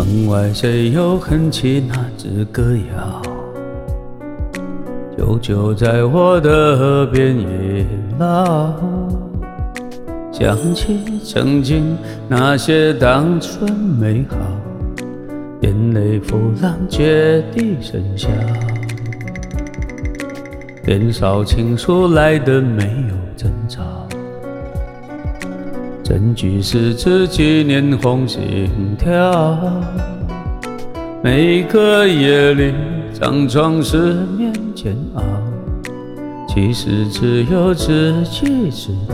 门外谁又哼起那支歌谣？久久在我的边萦绕，想起曾经那些单纯美好，眼泪浮浪结地生效。年少情愫来的没有征兆，证据是自己脸红心跳。每个夜里张床失眠煎熬，其实只有自己知道。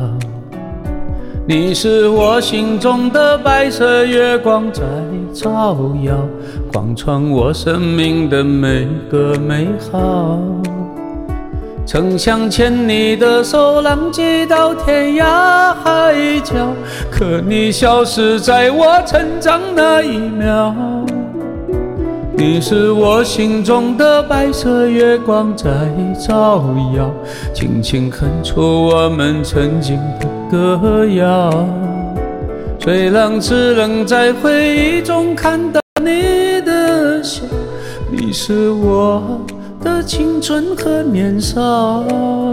你是我心中的白色月光，在照耀，贯穿我生命的每个美好。曾想牵你的手，浪迹到天涯海角，可你消失在我成长那一秒。你是我心中的白色月光，在照耀，轻轻哼出我们曾经的歌谣。最让只能在回忆中看到你的笑，你是我的青春和年少。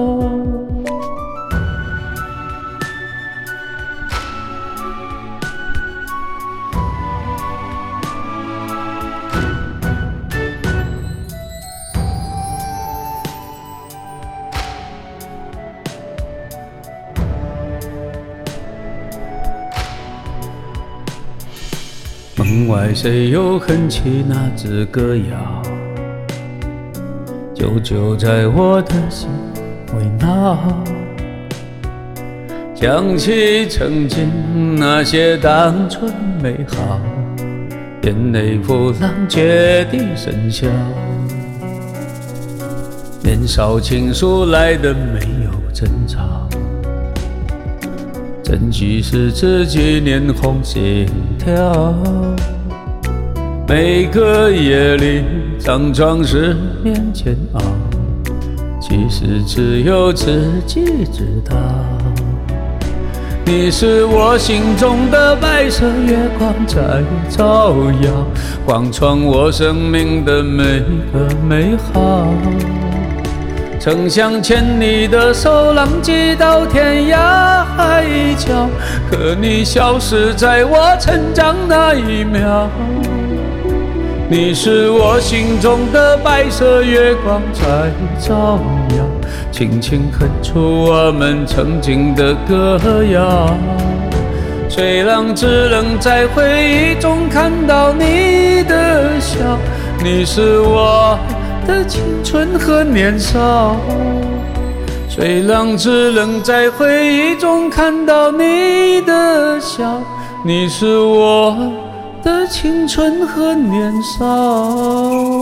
门外谁又哼起那支歌谣？久久在我的心围绕，想起曾经那些单纯美好，眼泪浮浪结地生效。年少情愫来的没有征兆，证据是自己脸红心跳。每个夜里张床失眠煎熬，其实只有自己知道。你是我心中的白色月光，在照耀，贯穿我生命的每个美好。曾想牵你的手，浪迹到天涯海角，可你消失在我成长那一秒。你是我心中的白色月光，在照耀，轻轻哼出我们曾经的歌谣。虽然只能在回忆中看到你的笑，你是我的青春和年少。虽然只能在回忆中看到你的笑，你是我的青春和年少。